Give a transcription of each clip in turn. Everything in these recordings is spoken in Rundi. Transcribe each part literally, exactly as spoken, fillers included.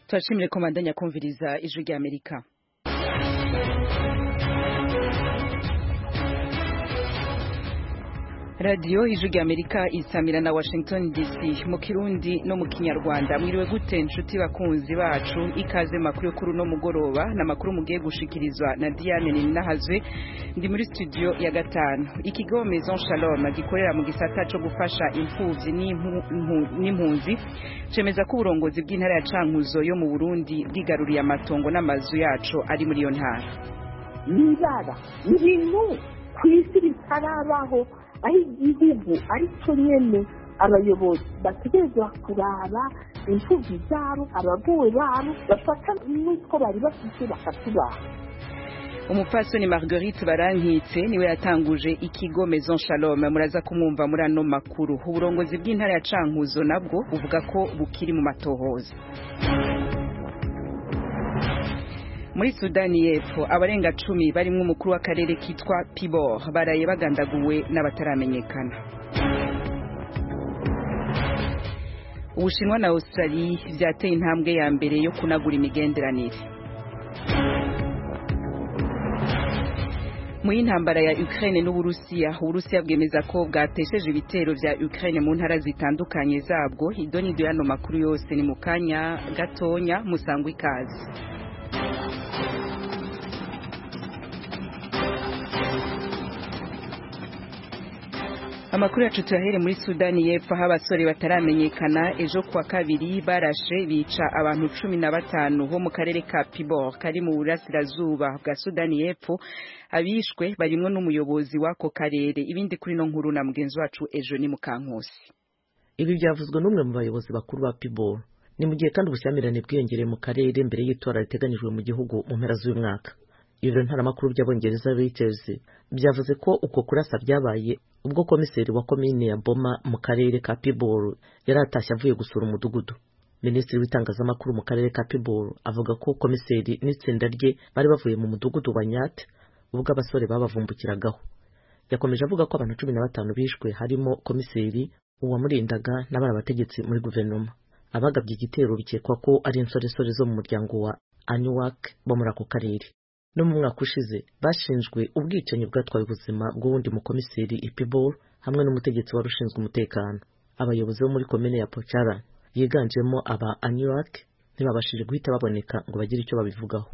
Twashimire komandanya kumviriza ijwi rya Amerika. Radio ijwi rya Amerika isamira na Washington D C mu Kirundi no mu Kinyarwanda. Mwiriwe gute nshuti bakunzi bacu, ikaze makuru kuri no mugoroba na makuru mugiye gushikirizwa na Diane Ninahazwe. Ndi muri studio ya gatanu. Ikigo Maison Shalom gikorera mu gisata cyo gufasha imfuvyi n'impunzi cemeza ko uburongozi bw'intara ya Cankuzo yo mu Burundi bwigaruriye amatongo n'amazu yacu ari muri yo ntara. Nibara ibintu kwisi bitarabaho aho igihugu ariko nyene abayobozi bategerezwa kuraba imfuvyi zabo abagowe babo bafata n'uko bari bafite bakatubaha. Umupfasoni Marguerite Barankitse niwe yatanguje ikigo Maison Shalom, muraza kumwumva muri ano makuru. Uburongozi bw'intara ya Cankuzo nabwo buvuga ko bukiri mu matohoza. Muri Sudani y'Epfo abarenga cumi barimwe umukuru w'akarere kitwa Pibor baraye bagandaguwe n'abataramenyekana. Ubushinwa na Australia vyateye intambwe ya mbere yo kunagura imigenderanire. Mu intambara ya Ukraine n'Uburusiya, Uburusiya bwemeza ko bwatesheje ibitero vya Ukraine mu ntara zitandukanye zabwo. Idoni dio yano makuru yose ni mukanya gatonya musangwa ikaze. Amakuru yacu tuyahere muri Sudani y'Epfo aho abasore bataramenyekana ejo kwa kabiri barashe bica abantu cumi na batanu ho mu karere ka Pibor kari mu burasirazuba bwa Sudani y'Epfo. Abishwe barimwo n'umuyobozi wako karere. Ibindi kuri no nkuru na mugenzi wacu ejo ni Mukankusi. Ibi byavuzwe n'umwe mu bayobozi bakuru ba Pibor. Ni mu gihe kandi ubushyamirane bwiyongereye mu karere mbere y'itora riteganijwe mu gihugu mu mpera z'uyu mwaka. Ibiro ntaramakuru by'Abongereza Reuters byavuze ko uko kurasa byabaye ubwo komiseri wa komine ya Boma mu karere ka Pibor yaratashye avuye gusura umudugudu. Minisitiri w'itangazamakuru mu karere ka Pibor avuga ko komiseri n'itsinda rye bari bavuye mu mudugudu wa Nyat ubwo abasore babavumbukiragaho. Yakomeje avuga ko abantu cumi na batanu bishwe harimo komiseri, uwamurindaga n'abari abategetsi muri guverinoma. Abagabye igitero bikekwa ko ari insoresore zo mu muryango wa Anuak bo muri ako karere. No mu mwaka ushize bashinjwe ubwicanyi bwatwaye ubuzima bw'uwundi mukomiseri Ipibor hamwe n'umutegetsi wari ushinzwe umutekano. Abayobozi bo muri komine ya Pochara yiganjemo aba Anuak ntibabashije guhita baboneka ngo bagire icyo babivugaho.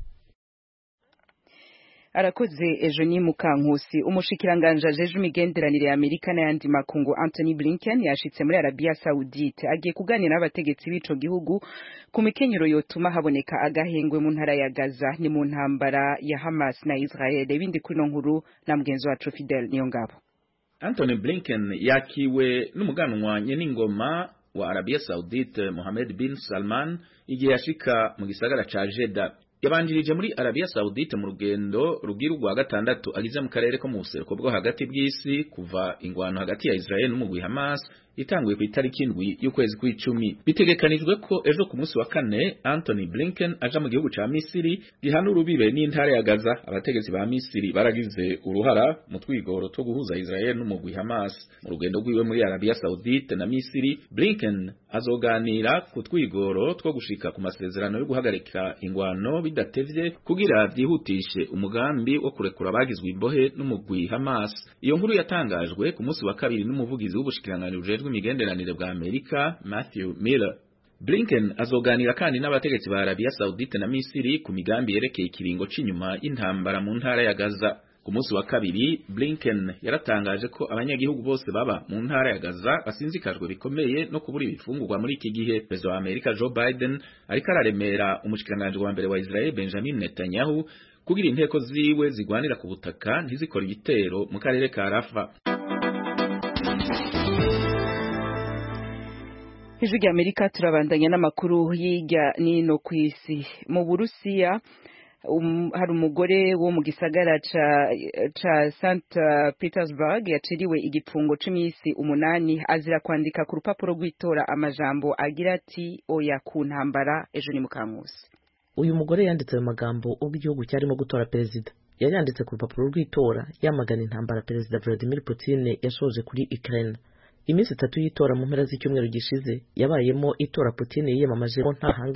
Arakoze ejo ni Mukankusi. Umushikiranganje ajeje imigenderanire ya Amerika n'ayandi makungu Anthony Blinken yashitse muri Arabia Saudite agiye kuganira n'abategetsi b'ico gihugu ku mikenyero yotuma haboneka agahengwe mu ntara ya Gaza ni mu ntambara ya Hamas na Israel. Ibindi kuri no nkuru na mugenzi wacu Fidel Niyongabo. Anthony Blinken yakiwe n'umuganwa n'ingoma wa Arabia Saudite Mohammed bin Salman igihe yashika mu gisagara ca Jeddah. Yabanjirije muri Arabia Saudite mu rugendo rugira rwa gatandatu agize mu karere ko mu buseruko bwo hagati bw'isi kuva ingwano hagati ya Israel n'umugwi Hamas itanguye ku itariki indwi y'ukwezi kw'icumi. Bitegekanijwe ko ejo ku munsi wa kane Anthony Blinken aja mu gihugu ca Misiri gihana urubibe n'intara ya Gaza. Abategetsi ba Misiri baragize uruhara mu twigoro two guhuza Israel n'umugwi Hamas. Mu rugendo rwiwe muri Arabia Saudite na Misiri, Blinken azoganira ku twigoro two gushika ku masezerano yo guhagarika ingwano bidatevye kugira vyihutishe umugambi wo kurekura abagizwe imbohe n'umugwi Hamas. Iyo nkuru yatangajwe ku munsi wa kabiri n'umuvugizi w'ubushikiranganji bw'imigenderanire bwa Amerika Matthew Miller. Blinken azoganira kandi n'abategetsi ba Arabia Saudite na Misiri ku migambi yerekeye ikiringo c'inyuma y'intambara mu ntara ya Gaza. Ku munsi wa kabiri Blinken yaratangaje ko abanyagihugu bose baba mu ntara ya Gaza basinzikajwe bikomeye no kubura ibifungurwa muri iki gihe. Perezida wa Amerika Joe Biden ariko araremera umushikiranganje wa mbere wa Israel Benjamin Netanyahu kugira inteko ziwe zigwanira ku butaka ntizikora igitero mu karere ka Rafa. Ijwi rya Amerika turabandanya n'amakuru y'ijya nino kwisi. Mu Burusiya um, hari umugore wo mu gisagara ca ca Saint Petersburg yaciriwe igipfungo c'imisi umunani azira kwandika ku rupapuro rw'itora amajambo agira ati oya ku ntambara. Ejo ni Mukankusi. Uyu mugore yanditse ayo magambo ubwo igihugu cyarimo gutora perezida. Yari yanditse ku rupapuro rw'itora yamagana intambara perezida Vladimir Putin yashoje kuri Ukraine. Iminsi itatu y'itora mu mpera z'icyumweru gishize yabayemo itora Putin yiyamamajemo ntahanganye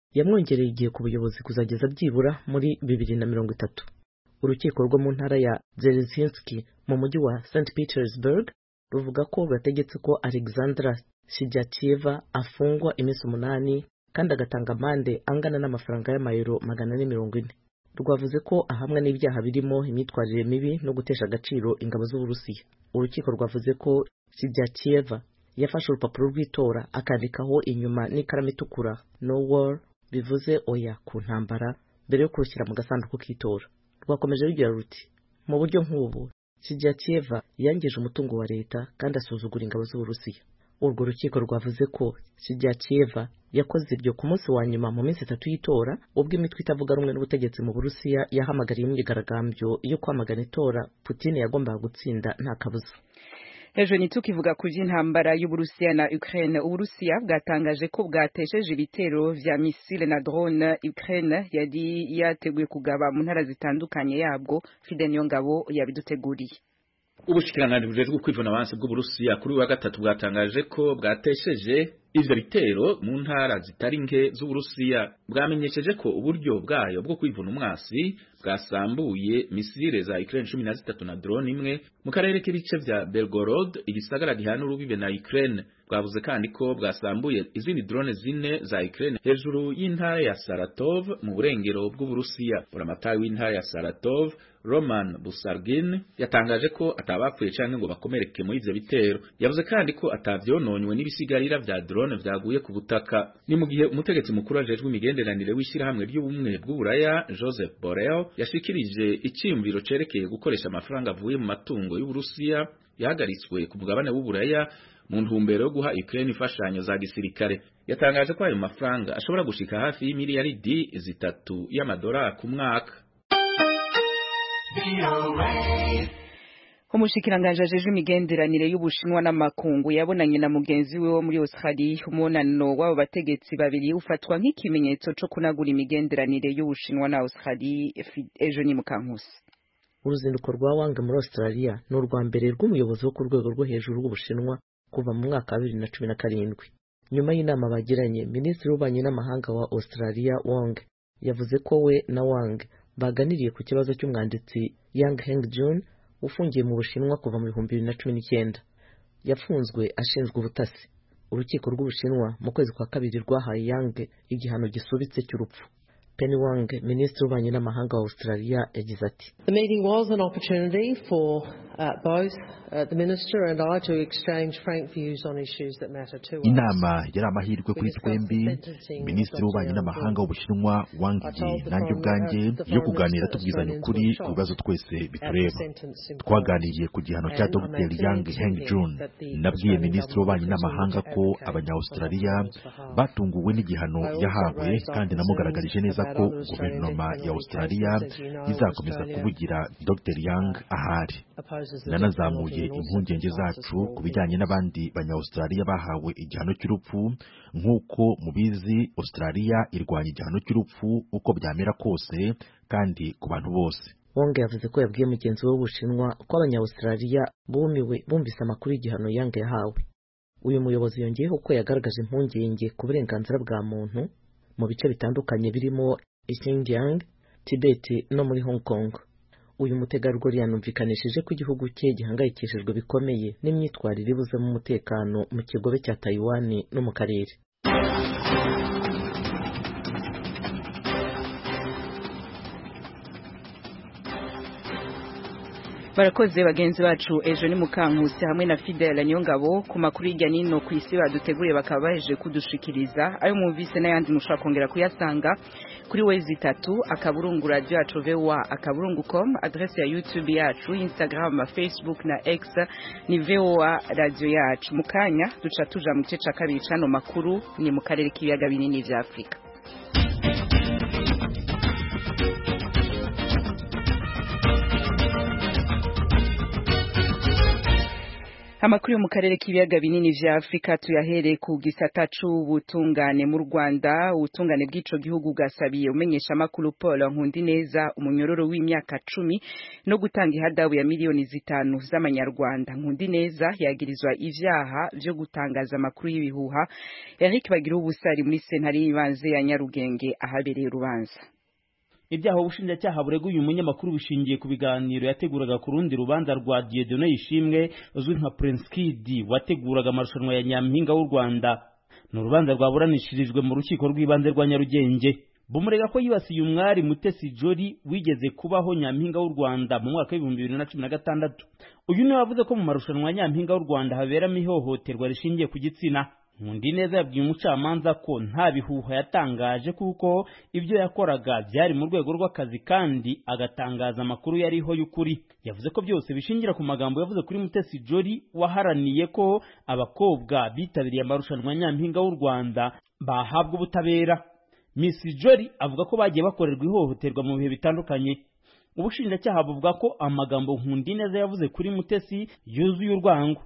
yamwongereye igihe ku buyobozi kuzageza byibura muri bibiri na mirongo itatu. Urukiko rwo mu ntara ya Dzerzhinsky mu mujyi wa Saint Petersburg ruvuga ko bategetse ko Alexandra Shijachieva afungwa iminsi umunani kandi agatanga amande angana n'amafaranga y'amayero magana ane mirongo ine. Rwavuze ko ahamwe n'ibyaha birimo imyitwarire mibi no gutesha agaciro ingabo z'Uburusiya. Urukiko rwavuze ko Shijachieva yafashe urupapuro rw'itora akandikaho inyuma n'ikaramu itukura no war, bivuze oya ku ntambara, mbere yo kurushyira mu gasanduku k'itora. Rwakomeje rugira ruti mu buryo nk'ubu Shijachieva yangije umutungo wa leta kandi asuzugura ingabo z'Uburusiya. Urwo rukiko rwavuze ko Shijachieva yakoze ibyo ku munsi wa nyuma mu minsi itatu y'itora, ubwo imitwe itavuga rumwe n'ubutegetsi mu Burusiya yahamagariye imyigaragambyo yo kwamagana itora Putin yagombaga gutsinda nta kabuza. Hejuru nitukivuga ku by'intambara y'Uburusiya na Ukraine, Uburusiya bwatangaje ko bwatesheje ibitero vya missile na drone Ukraine yari yateguye kugaba mu ntara zitandukanye yabwo. Fidel Niyongabo yabiduteguriye. Ubushikiranganji bujejwe kwivuna abansi bw'Uburusiya kuri wa gatatu bwatangaje ko bwatesheje ivyo bitero mu ntara zitari nke z'Uburusiya. Bwamenyesheje ko uburyo bwayo bwo kwivuna umwasi bwasambuye misile za Ukraine cumi na zitatu na drone imwe mu karere k'ibice vya Belgorod, igisagara gihana urubibe na Ukraine. Bwavuze kandi ko bwasambuye izindi drone zine za Ukraine hejuru y'intara ya Saratov mu burengero bw'Uburusiya. Buramatari w'intara ya Saratov Roman Busargin yatangaje ko atabapfuye canke ngo bakomereke muri ivyo bitero. Yavuze kandi ko atavyononywe n'ibisigarira vya drone vyaguye ku butaka. Ni mu gihe umutegetsi mukuru ajejwe imigenderanire w'ishirahamwe ry'ubumwe bw'Uburaya Joseph Borrell yashikirije iciyumviro cerekeye gukoresha amafaranga avuye mu matungo y'Uburusiya yahagaritswe ku mugabane w'Uburaya mu ntumbero yo guha Ukraine imfashanyo za gisirikare. Yatangaje ko ayo mafaranga ashobora gushika hafi y'imiliyaridi zitatu y'amadolari ku mwaka. Umushikiranganje ajejwe imigenderanire y'Ubushinwa n'amakungu yabonanye na mugenzi we wo muri Australia. Umunano w'abo bategetsi babiri ufatwa nk'ikimenyetso cyo kunagura imigenderanire y'Ubushinwa na Australia. Ejo ni Mukankusi. Uruzinduko rwa Wang muri Australia ni urwa mbere rw'umuyobozi wo ku rwego rwo hejuru rw'Ubushinwa kuva mu mwaka wa bibiri na cumi na karindwi. Nyuma y'inama bagiranye, Minisitiri w'Ububanyi n'Amahanga wa Australia Wang yavuze ko we na Wang baganiriye ku kibazo cy'umwanditsi Yang Hengjun ufungiye mu Bushinwa kuva mu bihumbi bibiri na cumi n'icyenda. Yafunzwe ashinzwe ubutasi. Urukiko rw'Ubushinwa mu kwezi kwa kabiri rwahaye Yang igihano gisubitse cy'urupfu. Penny Wang, Minisitiri w'Ububanyi n'Amahanga wa Australia, yagize ati: The meeting was an opportunity for uh, both uh, the Minister and I to exchange frank views on issues that matter to us. Inama yari amahirwe kuri twembi, Minisitiri w'Ububanyi n'Amahanga w'Ubushinwa Wang Yi nanjye ubwanjye, yo kuganira tubwizanya ukuri ku bibazo twese bitureba. Twaganiriye ku gihano cya Dr Yang Hengjun. Nabwiye Minisitiri w'Ububanyi n'Amahanga ko abanya-Australia batunguwe n'igihano yahawe, kandi namugaragarije neza ko guverinoma ya Australia izakomeza kuvugira Dr Yang ahari. Nanazamuye impungenge zacu ku bijyanye n'abandi banya-Australia bahawe igihano cy'urupfu. Nk'uko mubizi, Australia irwanya igihano cy'urupfu uko byamera kose kandi ku bantu bose. Wong yavuze ko yabwiye mugenzi we w'Ubushinwa ko abanya-Australia bumiwe bumvise amakuru y'igihano Yang yahawe. Uyu muyobozi yongeyeho ko yagaragaje impungenge ku burenganzira bwa muntu mu bice bitandukanye birimo Xinjiang, Tibet no muri Hong Kong. Uyu mutegarugori yanumvikanishije ko igihugu cye gihangayikishijwe bikomeye n'imyitwarire ibuzemo umutekano mu kigobe cya Taiwan no mu karere. Barakoze bagenzi bacu Ejo ni Mukankusi hamwe na Fidel Niyongabo ku makuru y'ijya nino ku isi baduteguriye bakaba baje kudushikiriza. Ayo mwumvise n'ayandi mushobora kongera kuyasanga kuri wezi itatu akaburungu radio yacu V O A akaburungu com, adresse ya YouTube yacu, Instagram, Facebook na X ni V O A radio yacu. Mukanya duca tuja mu gice ca kabiri cano makuru ni mu karere k'ibiyaga binini vya Afrika. Amakuru yo mu karere k'ibiyaga binini vya Afrika tuyahere ku gisata c'ubutungane mu Rwanda. Ubutungane bw'ico gihugu gasabiye umenyesha makuru Paul Nkundineza umunyororo w'imyaka cumi no gutanga ihadabu ya miliyoni zitanu z'amanyarwanda. Nkundineza yagirizwa ivyaha vyo gutangaza amakuru y'ibihuha. Eric Bagira ubusari muri sentare y'ibanze ya Nyarugenge ahabereye urubanza. Ibyaha ubushinjacyaha burega uyu munyamakuru bishingiye ku biganiro yateguraga ku rundi rubanza rwa Dieudonné Ishimwe uzwi nka Prince Kid wateguraga amarushanwa ya Nyampinga w'u Rwanda. Ni urubanza rwaburanishirijwe mu rukiko rw'ibanze rwa Nyarugenge. Bumurega ko yibasiye umwari Mutesi Jolly wigeze kubaho Nyampinga w'u Rwanda mu mwaka w'ibihumbi bibiri na cumi na gatandatu. Uyu niwe wavuze ko mu marushanwa ya Nyampinga w'u Rwanda haberamo ihohoterwa rishingiye ku gitsina. Nkundineza yabwiye umucamanza ko nta bihuha yatangaje kuko ibyo yakoraga byari mu rwego rw'akazi kandi agatangaza amakuru yariho y'ukuri. Yavuze ko byose bishingira ku magambo yavuze kuri Mutesi Jolly waharaniye ko abakobwa bitabiriye amarushanwa ya Nyampinga w'u Rwanda bahabwa ubutabera. Miss Jolly avuga ko bagiye bakorerwa ihohoterwa mu bihe bitandukanye. Ubushinjacyaha buvuga ko amagambo Nkundineza yavuze kuri Mutesi yuzuye urwango.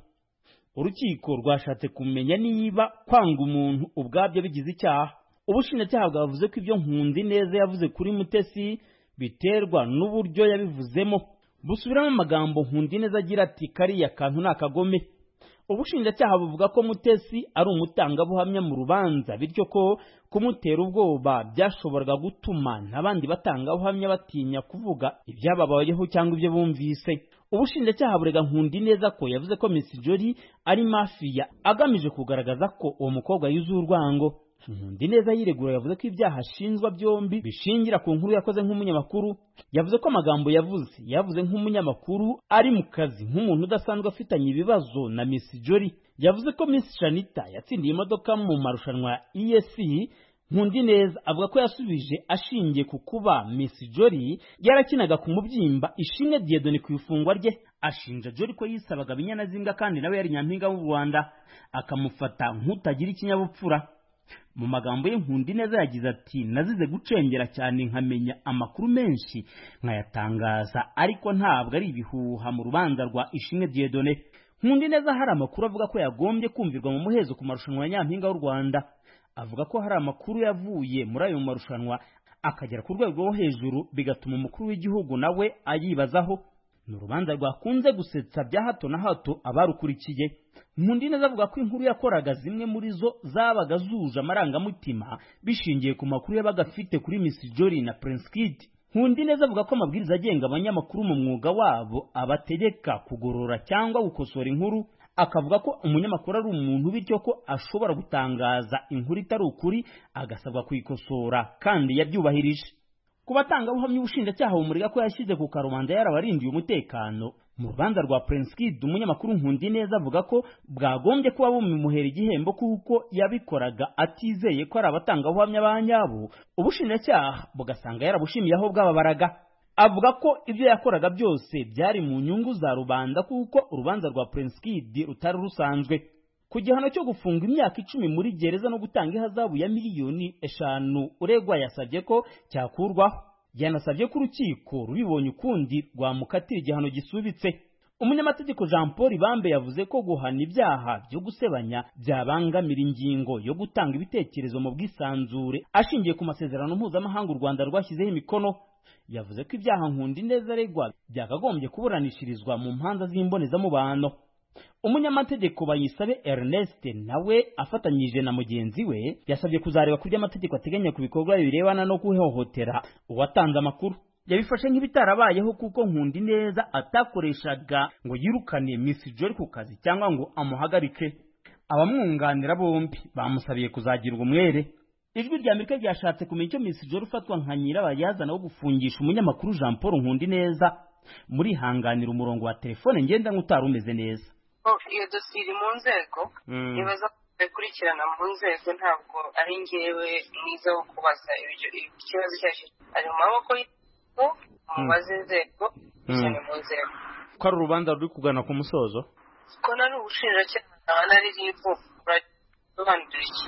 Urukiko rwashatse kumenya niba kwanga umuntu ubwabyo bigize icyaha. Ubushinjacyaha bwavuze ko ibyo Nkundineza yavuze kuri Mutesi biterwa n'uburyo yabivuzemo. Busubiramo amagambo Nkundineza agira ati kariya kantu nakagome. Ubushinjacyaha buvuga ko Mutesi ari umutangabuhamya mu rubanza bityo ko kumutera ubwoba byashoboraga gutuma n'abandi batangabuhamya batinya kuvuga ibyababayeho cyangwa ibyo bumvise. Ubushinjacyaha burega Nkundineza ko yavuze ko Miss Jolly ari mafia agamije kugaragaza ko uwo mukobwa yuzuye urwango. Nkundineza yiregura yavuze ko ibyaha ashinjwa byombi bishingira ku nkuru yakoze nk'umunyamakuru. Yavuze ko amagambo yavuze yavuze nk'umunyamakuru ari mu kazi nk'umuntu udasanzwe afitanye ibibazo na Miss Jolly. Yavuze ko Miss Shanita yatsindiye imodoka mu marushanwa ya E S C. Nkundineza avuga ko yasubije ashingiye ku kuba Miss Jolly yarakinaga ku mubyimba Ishimwe Dieudonné ku ifungwa rye. Ashinja Jolly ko yisabaga binyana zinga kandi nawe yari Nyampinga w'u Rwanda akamufata nk'utagira ikinyabupfura. Mu magambo ye Nkundineza yagize ati nazize gucengera cyane nkamenya amakuru menshi nkayatangaza ariko ntabwo ari ibihuha mu rubanza rwa Ishimwe Dieudonné. Nkundineza hari amakuru avuga ko yagombye kumvirwa mu muhezo ku marushanwa ya Nyampinga w'u Rwanda. Avuga ko hari amakuru yavuye muri ayo marushanwa akagera ku rwego rwo hejuru bigatuma umukuru w'igihugu nawe ayibazaho. Ni urubanza rwakunze gusetsa bya hato na hato abarukurikiye. Nkundineza avuga ko inkuru yakoraga zimwe muri zo zabaga zuje amarangamutima bishingiye ku makuru yabaga afite kuri Miss Jolly na Prince Kid. Nkundineza avuga ko amabwiriza agenga abanyamakuru mu mwuga wabo abategeka kugorora cyangwa gukosora inkuru. Akavuga ko umunyamakuru ari umuntu bityo ko ashobora gutangaza inkuru itari ukuri agasabwa kuyikosora kandi yabyubahirije. Ku batangabuhamya ubushinjacyaha bumurega ko yashyize ku karubanda yarabarindiye umutekano. Mu rubanza rwa Prince Kid umunyamakuru Nkundineza avuga ko bwagombye kuba bumuhera igihembo kuko yabikoraga atizeye ko ari abatangabuhamya banyabo. Ubushinjacyaha bugasanga yarabushimiye aho bwababaraga. Avuga ko ibyo yakoraga byose byari mu nyungu za rubanda kuko urubanza rwa Prince Kid rutari rusanzwe. Ku gihano cyo gufunga imyaka icumi muri gereza no gutanga ihazabu ya miliyoni eshanu uregwa yasabye ko cyakurwaho. Yanasabye ko urukiko rubibonye ukundi rwamukatira igihano gisubitse. Umunyamategeko Jean Paul Ibambe yavuze ko guhana ibyaha byo gusebanya byabangamira ingingo yo gutanga ibitekerezo mu bwisanzure ashingiye ku masezerano mpuzamahanga u Rwanda rwashyizeho imikono. Yavuze ko ibyaha Nkundineza aregwa byakagombye kuburanishirizwa mu mpanza z'imbonezamubano. Umunyamategeko Bayisabe Ernest nawe afatanyije na mugenzi we yasabye kuzareba ku by'amategeko ateganya ku bikorwa birebana no guhohotera uwatanze amakuru. Yabifashe nk'ibitarabayeho kuko Nkundineza atakoreshaga ngo yirukane Miss Jolly ku kazi cyangwa ngo amuhagarike. Abamwunganira bombi bamusabiye kuzagirwa umwere. Ijwi rya Amerika ryashatse kumenya icyo Miss Jolly ufatwa nka nyirabayazana wo gufungisha umunyamakuru Jean Paul Nkundineza. Muri hanganira umurongo wa telefone ngenda nk'utari umeze neza. Iyo dosiye iri mu nzego nibaza kubikurikirana mu nzego ntabwo ari ngewe mwiza wo kubaza ibyo ikibazo cyacu ari mu maboko y'inzego mubaze inzego cyane mu nzego. Ko ari urubanza ruri kugana ku musozo ko nari ubushinjacyaha nari ribu urasobanura iki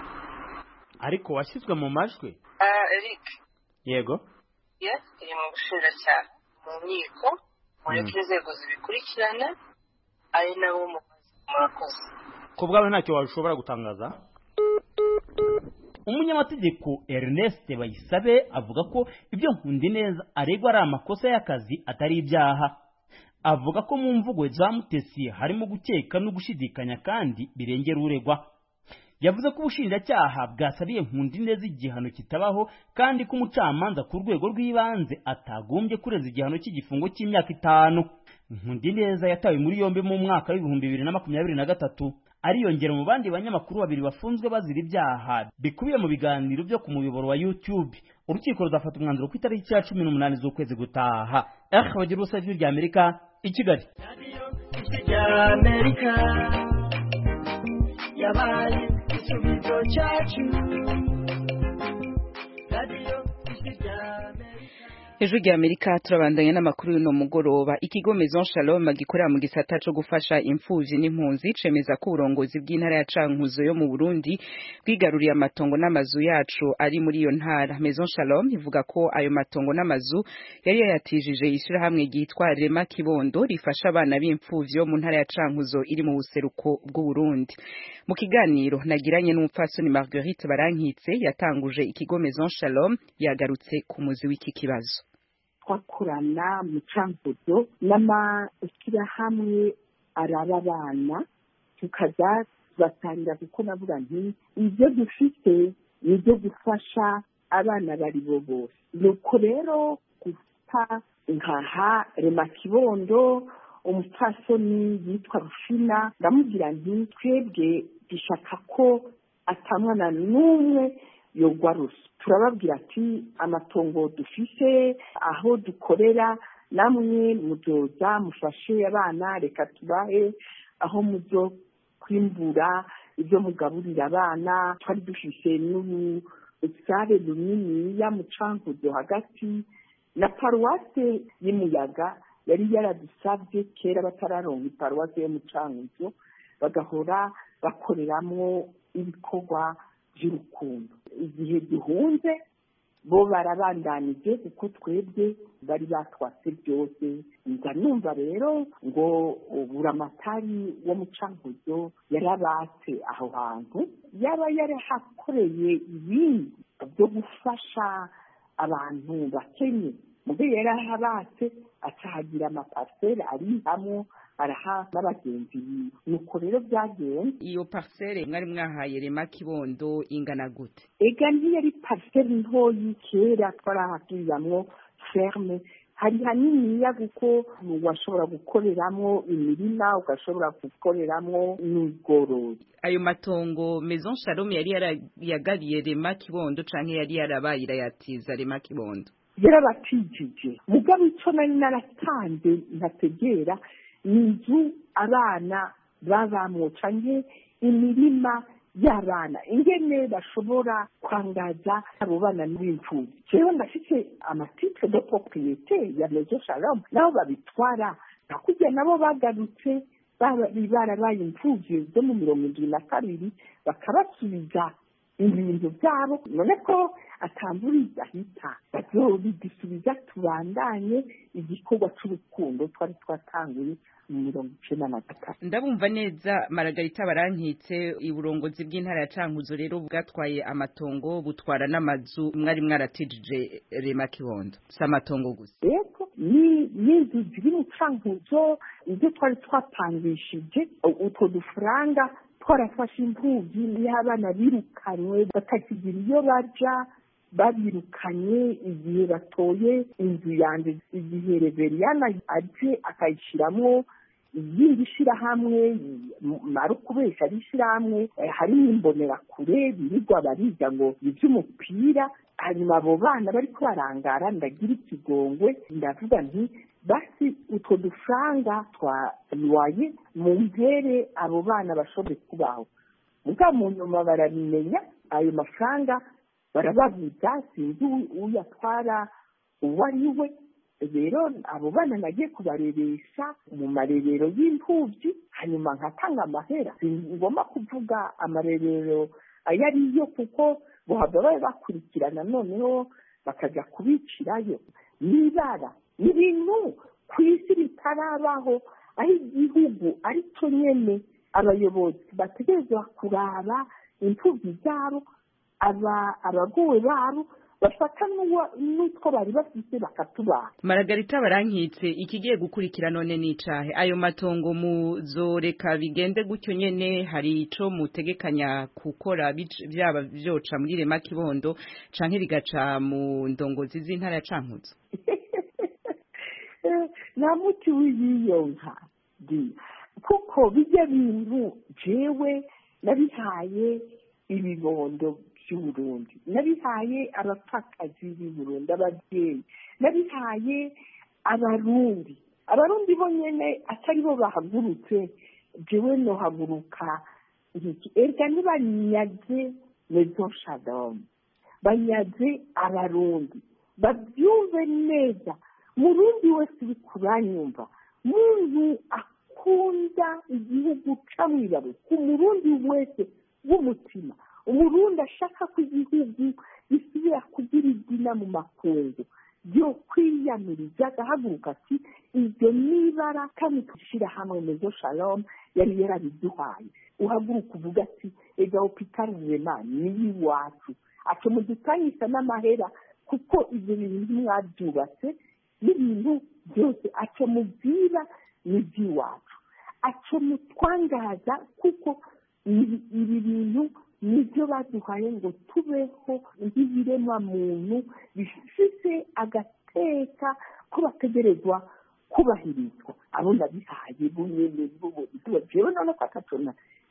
ariko washyizwe mu majwi. Eric yego yes iri mu bushinjacyaha mu nkiko mureke inzego zibikurikirana ari nabo mubaza murakoze. Ku bwawe ntacyo washobora gutangaza? Umunyamategeko Ernest Bayisabe avuga ko ibyo Nkundineza aregwa ari amakosa y'akazi atari ibyaha. Avuga ko mu mvugo za Mutesi harimo gukeka no gushidikanya kandi birengera uregwa. Yavuze ko ubushinjacyaha bwasabiye Nkundineza igihano kitabaho kandi ko umucamanza ku rwego rw'ibanze atagombye kurenza igihano cy'igifungo cy'imyaka itanu. Nkundineza yatawe muri yombi mu mwaka w'ibihumbi bibiri na makumyabiri na gatatu. Ariyongera mu bandi banyamakuru babiri bafunzwe bazira ibyaha bikubiye mu biganiro byo ku muyoboro wa YouTube. Urukiko ruzafata umwanzuro ku itariki ya cumi n'umunani z'ukwezi gutaha. Eh, bagira urusaje rya Amerika i Kigali. Amerika yabaye isubizo cyacu. Ijwi rya Amerika turabandanya n'amakuru y'uno mugoroba. Ikigo Maison Shalom gikorera mu gisata cyo gufasha imfuvyi n'impunzi cemeza ko uburongozi bw'intara ya Cankuzo yo mu Burundi bwigaruriye amatongo n'amazu yacu ari muri iyo ntara. Maison Shalom ivuga ko ayo matongo n'amazu yari yayatijije ishirahamwe ryitwa Rema Kibondo rifasha abana b'imfuvyi yo mu ntara ya Cankuzo iri mu buseruko bw'u Burundi. Mu kiganiro nagiranye n'umupfasoni Marguerite Barankitse yatanguje ikigo Maison Shalom yagarutse ku muzi w'iki kibazo. Twakorana mu Cankuzo n'amashyirahamwe araba abana tukaza batangira kuko navuga nti ibyo dufite ni ibyo gufasha abana bari bo bose. Nuko rero gufa nkaha Rema Kibondo umupfasoni yitwa Rufina ndamubwira nti twebwe dushaka ko atamwana n'umwe yogwa rusa. Turababwira ati amatongo dufise aho dukorera namwe muzoza mufashe abana, reka tubahe aho muzo kwimbura ibyo mugaburira abana. Twari dufise n'ubusare runini ya mu Cankuzo hagati na paruwase y'Umuyaga yari yaradusabye kera batararonka iparuwase yo mu Cankuzo bagahora bakoreramwo ibikorwa by'urukundo. Igihe duhunze bo barabandanije kuko twebwe bari batwase byose. Nza numva rero ngo buramatari wo mu Cankuzo yarabatse aho hantu yaba yarahakoreye ibindi byo gufasha abantu bakenye. Muge yarahabatse atahagira amaparcelle ari hamwe araha n'abagenzi. Nuko rero byagenze. Iyo parcelle mwari mwahaye Rema Kibondo ingana gute? Ega ntiyari parcelle ntoyi kera twarahakiramwo ferme, hari haniniya kuko washobora gukoreramo imirima ugashobora gukoreramo n'ubworozi. Ayo matongo Maison Shalom yari yagariye Rema Kibondo canke yari yarabaye irayatiza Rema Kibondo? Yarabatijije. Mugabo ico nari naratanze ntategera inzu abana babamwo canke imirima y'abana ingene bashobora kwangaza abo bana n'imfuvyi. Jewe ndafite amatitre de propriété ya Maison Shalom nabo babitwara nakujya nabo bagarutse barabaye imfuvyi zo mu mirongo indwi na kabiri bakabasubiza ibintu byabo. None ko atamburiza ahita bazobidisubiza tubandanye igikorwa c'urukundo twari twatanguye mu mirongo icenda na gatatu. Ndabumva neza Margarita Barankitse. Uburongozi bw'intara ya Cankuzo rero bwatwaye amatongo butwara n'amazu mwari mwaratijije Rema Kibondo. Si amatongo gusa. Yego ni n'inzu ziri mu Cankuzo ibyo twari twapangishije utwo dufaranga twarafashe imfuvyi y'abana birukanywe batakigira iyo baja babirukanye igihe batoye inzu yanjye. Igihe Reveriyana aje akayishiramwo iyindi shirahamwe mara kubesha ari shirahamwe hari n'imbonera kure birirwa bariga ngo ivy'umupira. Hanyuma abo bana bariko barangara ndagira ikigongwe ndavuga nti basi utwo dufaranga twawaye mu mpere abo bana bashobore kubaho. Muga mu nyuma barabimenya ayo mafaranga barababuza sinzi uyatwara uwo ari we. Rero abo bana nagiye kubarebesha mu marerero y'imfuvyi hanyuma nkatanga amahera. Ngomba kuvuga amarerero ayo ariyo kuko bohava babe bakurikirana noneho bakaja kubicirayo. Nibara n'ibintu ku isi bitarabaho aho igihugu ari cyo nyene abayobozi bategerezwa kuraba imfubyi zabo abagowe babo bafata n'utwo bari bafite bakatubaha. Margarita Barankitse, ikigiye gukurikira none n'icahe? Ayo matongo muzoreka bigende gutyo nyene, hari ico mutegekanya gukora byaba byoca muri Rema Kibondo canke bigaca mu ndongozi z'intara ya Cankuzo? Na muti w'iyonka di kuko bijya bintu jewe nabihaye ibibondo by'Uburundi, nabihaye abapfakazi b'Uburundi, ababyeyi, nabihaye abarundi abarundi bonyene atari bo bahagurutse, jewe no haguruka iki erga nibanyaze Maison Shalom, banyaze abarundi babyumve neza. Murundi wese bikuranyumva, muntu akunda igihugu camwibaro, ku murundi wese w'umutima, umurundi ashaka ko igihugu gisubira kugira izina mu makungu, byo kwiyamiriza agahaguruka ati ibyo nibara kandi tushira hamwe Maison Shalom yari yarabiduhaye. Uhaguruka uvuga ati ega hopital Rema ni iwacu, aco mudutanyisa n'amahera kuko ibyo bintu mwabyubatse n'ibintu byose aco mubwira n'iby'iwacu, aco mutwangaza kuko ibi bintu nibyo baduhaye ngo tubeho nk'ibiremwa muntu bifise agateka ko bategerezwa kubahirizwa. Abo ndabihaye bunyene bwo jewe none kwakatona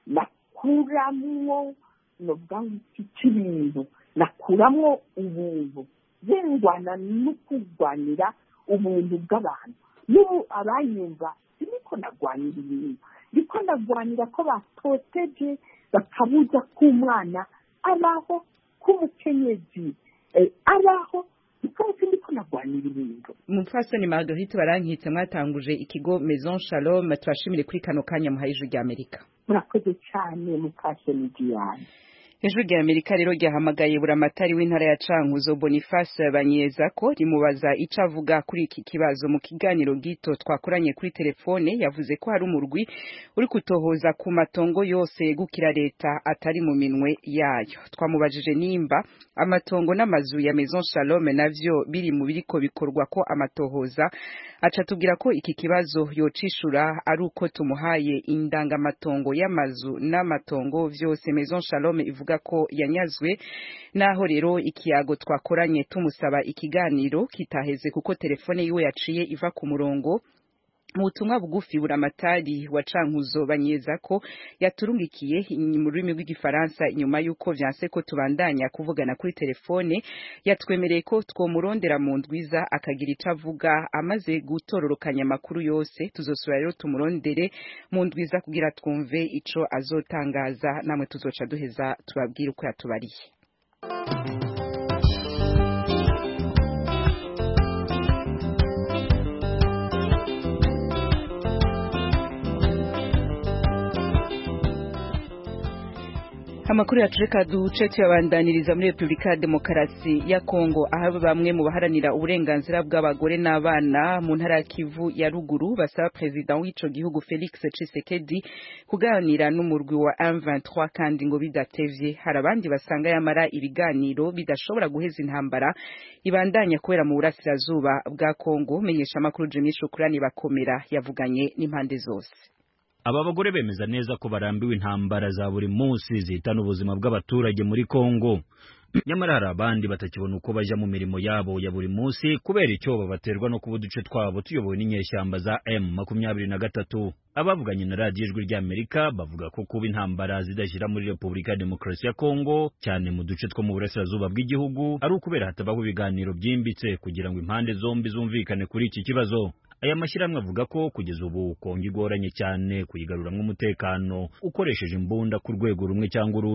nakuramwo no bwangi cy'ibintu, nakuramwo ubuntu zengwana n'ukugwanira umuntu bw'abantu. N'ubu abanyumva niko nagwanira ibintu, niko nagwanira ko batoteje bakabuza k'umwana abaho, k'umukenyezi abaho, niko ndiko nagwanira ibintu. Mupfasoni Margarita Barankitse, mwatanguje ikigo Maison Shalom, turashimire kuri kano kanya muhaye Ijwi ry'Amerika. Murakoze cyane mupfasoni Diane. Ijwi ry'Amerika rero ryahamagaye buramatari w'intara ya Cankuzo Boniface Banyezako rimubaza ico avuga kuri iki kibazo. Mu kiganiro gito twakoranye kuri telefone yavuze ko hari umurwi uri kutohoza ku matongo yose yegukira leta atari mu minwe yayo. Twamubajije nimba amatongo n'amazu ya Maison Shalom navyo biri mu biriko bikorwa ko amatohoza, aca tubwira ko iki kibazo yocishura ari uko tumuhaye indangamatongo y'amazu n'amatongo vyose Maison Shalom ivuga ko yanyazwe. Naho rero ikiyago twakoranye tumusaba ikiganiro kitaheze kuko telefone yiwe yaciye iva ku murongo. Mu butumwa bugufi buramatari wa Cankuzo Banyezako yaturungikiye mu rurimi rw'igifaransa inyuma yuko vyanse ko tubandanya kuvugana kuri telefone, yatwemereye ko twomurondera mu ndwiza akagira ico avuga. Amaze gutororokanya amakuru yose tuzosubira rero tumurondere mu ndwiza kugira twumve ico azotangaza, namwe tuzoca duheza tubabwire uko yatubariye. Amakuru yacu reka duce tuyabandaniriza muri Republika ya Demokarasi ya Kongo, aho bamwe mu baharanira uburenganzira bw'abagore n'abana mu ntara ya Kivu ya ruguru basaba president w'ico gihugu Felix Tshisekedi kuganira n'umurwi wa M vingt-trois kandi ngo bidatevye. Hari abandi basanga yamara ibiganiro bidashobora guheza intambara ibandanya kubera mu burasirazuba bwa Kongo. Menyesha amakuru Jimmy Shukrani Bakomera yavuganye n'impande zose. Aba bagore bemeza neza ko barambiwe intambara za buri munsi zihitana ubuzima bw'abaturage muri Kongo. Nyamara hari abandi batakibona uko baja mu mirimo yabo ya buri munsi kubera icyo babaterwa no kuba uduce twabo tuyobowe n'inyeshyamba za M makumyabiri na gatatu. Abavuganye na radiyo Ijwi ry'Amerika bavuga ko kuba intambara zidashira muri Republika ya Demokarasi ya Kongo cyane mu duce two mu burasirazuba bw'igihugu ari ukubera hatabaho ibiganiro byimbitse kugira ngo impande zombi zumvikane kuri iki kibazo. Aya mashyirahamwe avuga ko kugeza ubu Kongo igoranye cyane kuyigaruramwo umutekano ukoresheje imbunda ku rwego rumwe cyangwa urundi.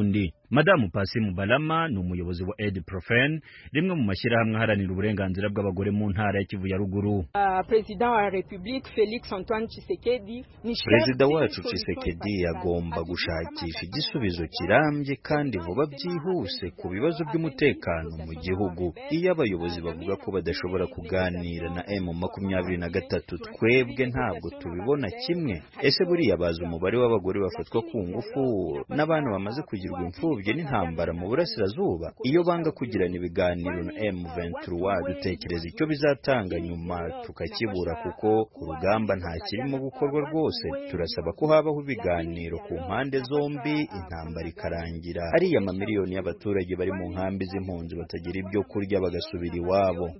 Madamu Pasi Mubalama ni umuyobozi wa Aid-Profen, rimwe mu mashyirahamwe aharanira uburenganzira bw'abagore mu ntara ya Kivu ya ruguru. Perezida wa Republika Felix Antoine Tshisekedi Perezida wacu Tshisekedi agomba gushakisha igisubizo kirambye kandi vuba byihuse ku bibazo by'umutekano mu gihugu. Iyo abayobozi bavuga ko badashobora kuganira na M makumyabiri na gatatu, twebwe ntabwo tubibona kimwe. Ese buriya bazi umubare w'abagore bafatwa ku ngufu n'abana bamaze kugirwa imfubyi n'intambara mu burasirazuba? Iyo banga kugirana ibiganiro na M vingt-trois, dutekereza icyo bizatanga nyuma tukakibura, kuko ku rugamba nta kirimo gukorwa rwose. Turasaba ko habaho ibiganiro ku mpande zombi, intambara ikarangira, hariya amamiliyoni y'abaturage bari mu nkambi z'impunzi batagira ibyo kurya bagasubira iwabo.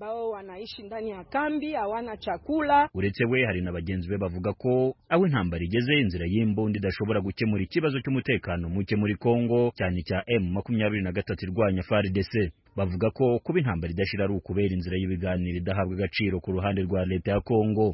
Uretse we, hari na bagenzi be bavuga ko aho intambara igeze inzira y'imbundi idashobora gukemura ikibazo cy'umutekano muke muri Kongo, cyane cya M makumyabiri na gatatu irwanya F A R D C. Bavuga ko kuba intambara idashira ari ukubera inzira y'ibiganiro idahabwa agaciro ku ruhande rwa leta ya Kongo.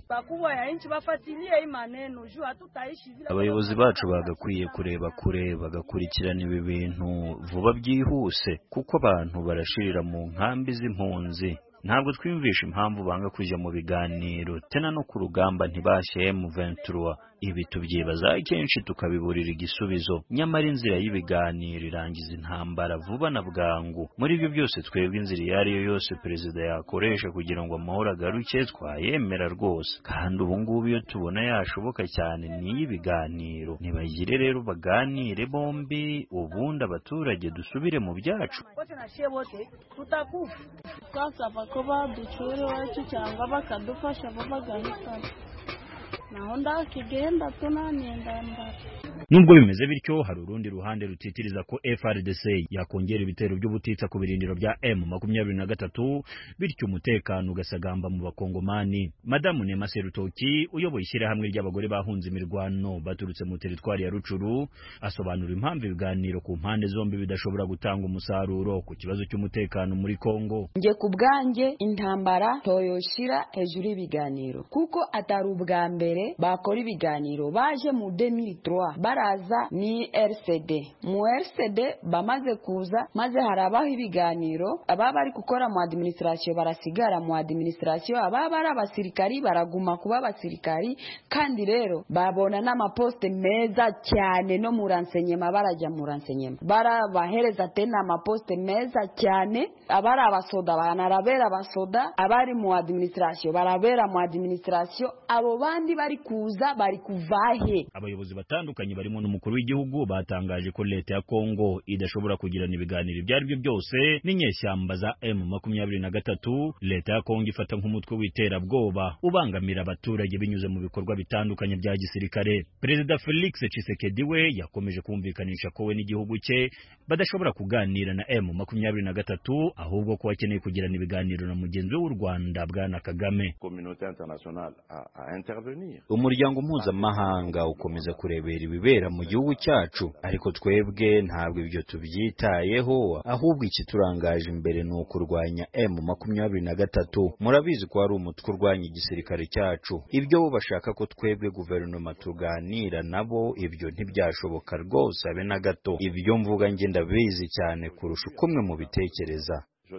Abayobozi bacu bagakwiye kureba kure, bagakurikirana ibi bintu vuba byihuse, kuko abantu barashirira mu nkambi z'impunzi. Ntabwo twiyumvisha impamvu banga kuja mu biganiro, tena no ku rugamba ntibashye M vingt-trois. Ibi tubyibaza kenshi tukabiburira igisubizo, nyamara inzira y'ibiganiro irangiza intambara vuba na bwangu. Muri ibyo byose twebwe inzira iyo ariyo yose perezida yakoresha kugira ngo amahoro agaruke twayemera rwose, kandi ubu ngubu iyo tubona yashoboka cyane ni iy'ibiganiro. Nibagire rero baganire bombi, ubundi abaturage dusubire mu byacu. Ko baducure iwacu cyangwa bakadufasha babagahitana, naho ndakigenda tunanendambara. Nubwo bimeze bityo, hari urundi ruhande rutitiriza ko F A R D C yakongera ibitero by'ubutitsa ku birindiro bya M makumyabiri na gatatu, bityo umutekano ugasagamba mu bakongomani. Madamu Nema Serutoki, uyoboye ishyirahamwe ry'abagore bahunze imirwano baturutse mu teritwari ya Rucuru, asobanura impamvu ibiganiro ku mpande zombi bidashobora gutanga umusaruro ku kibazo cy'umutekano muri Kongo. Nge ku bwanjye intambara toyoshira hejuru y'ibiganiro, kuko atari ubwa mbere bakora ibiganiro. Baje mu deux mille trois baraza ni R C D, mu R C D bamaze kuza maze harabaho ibiganiro, ababa bari gukora mu administration barasigara mu administration, ababa bari abasirikari baraguma kuba abasirikari, kandi rero babona n'amaposte meza cyane no mu renseignement, barajya mu renseignement barabahereza tena amaposte meza cyane. Abari abasoda banarabera abasoda, abari mu administration barabera mu administration, abo bandi bari kuza bari kuvahe. Abayobozi batandukanye barimo n'umukuru w'igihugu batangaje ko leta ya Kongo idashobora kugirana ibiganiro ibyo ari byo byose n'inyeshyamba za M makumyabiri na gatatu. Leta ya Kongo ifata nk'umutwe w'iterabwoba ubangamira abaturage binyuze mu bikorwa bitandukanye bya gisirikare. Perezida Felix Tshisekedi we yakomeje kumvikanisha ko we n'igihugu cye badashobora kuganira na M makumyabiri na gatatu, ahubwo ko bakeneye kugirana ibiganiro na mugenzi w'u Rwanda Bwana Kagame. Umuryango mpuzamahanga ukomeza kurebera ibibera mu gihugu cyacu, ariko twebwe ntabwo ibyo tubyitayeho, ahubwo iki turangaje imbere ni ukurwanya M makumyabiri na gatatu. Murabizi ko ari umutwe urwanya igisirikare cyacu. Ibyo bo bashaka ko twebwe guverinoma tuganira nabo, ibyo ntibyashoboka rwose abe na gato. Ibyo mvuga nge ndabizi cyane kurusha uko mwe mu bitekereza.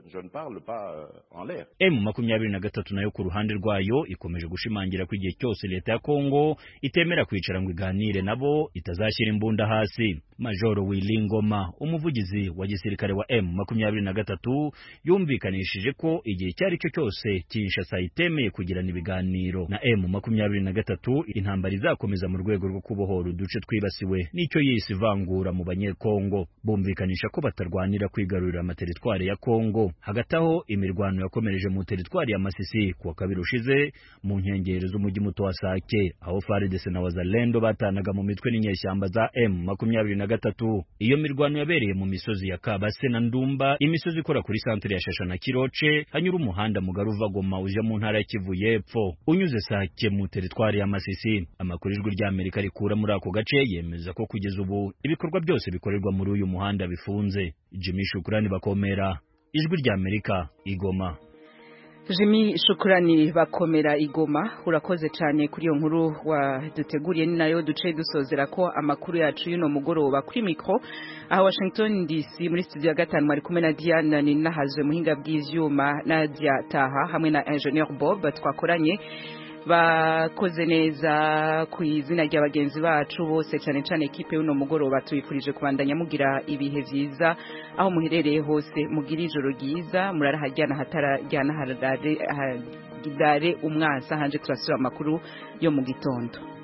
M makumyabiri na gatatu nayo ku ruhande rwayo ikomeje gushimangira ko igihe cyose leta ya Kongo itemera kwicara ngo iganire nabo itazashyira imbunda hasi. Majoro Wilingoma, umuvugizi wa gisirikare wa M makumyabiri na gatatu, yumvikanishije ko igihe cyari cyo cyose Kinshasa itemeye kugirana ibiganiro na M makumyabiri na gatatu, intambara izakomeza mu rwego rwo kubohora uduce twibasiwe n'icyo yise ivangura mu banyekongo. Bumvikanisha ko batarwanira kwigarurira amateritwari ya Kongo. Hagati aho imirwano yakomereje mu teritwari ya Masisi kuwa kabiri ushize mu nkengero z'umujyi muto wa Sake, aho F A R D C na Wazalendo batanaga mu mitwe n'inyeshyamba za M makumyabiri na gatatu. Iyo mirwano yabereye mu misozi ya Kabase na Ndumba, imisozi ikora kuri santere ya Shasha na Kiroce, hanyura umuhanda mugari uva Goma uje mu ntara ya Kivu y'Epfo unyuze Sake mu teritwari ya Masisi. Amakuru ijwi rya Amerika rikura muri ako gace yemeza ko kugeza ubu ibikorwa byose bikorerwa muri uyu muhanda bifunze. Jimmy Shukrani Bakomera, ijwi rya Amerika, Igoma. Jimmy Shukrani bakomera igoma urakoze cyane kuri iyo nkuru waduteguriye ni nayo duce dusozera ko amakuru yacu y'uno mugoroba kuri mikro aha Washington D C muri studio ya gatanu mari kumwe na Diana ni nahazwe muhinga bw'ivyuma Nadia Taha hamwe na Engineer Bob twakoranye bakoze neza ku izina ry'abagenzi bacu bose cyane cyane ekipe y'uno mugoroba tuyifurije kubandanya mugira ibihe vyiza aho muherereye hose mugira ijoro ryiza murarahajyana hatarajyana harare umwansa hanje turasura amakuru yo mu gitondo.